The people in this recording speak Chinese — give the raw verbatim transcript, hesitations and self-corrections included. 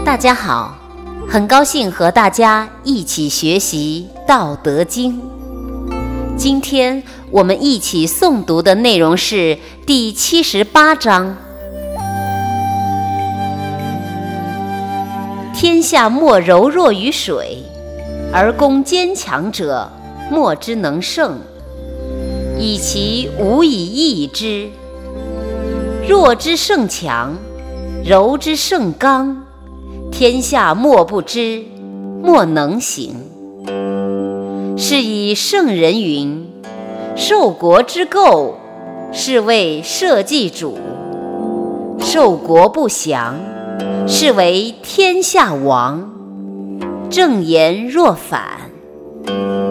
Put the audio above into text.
大家好，很高兴和大家一起学习《道德经》。今天我们一起诵读的内容是第七十八章：天下莫柔弱于水，而攻坚强者，莫之能胜，以其无以易之。弱之胜强，柔之胜刚，天下莫不知，莫能行。是以圣人云：受国之垢，是谓社稷主；受国不祥，是为天下王。正言若反。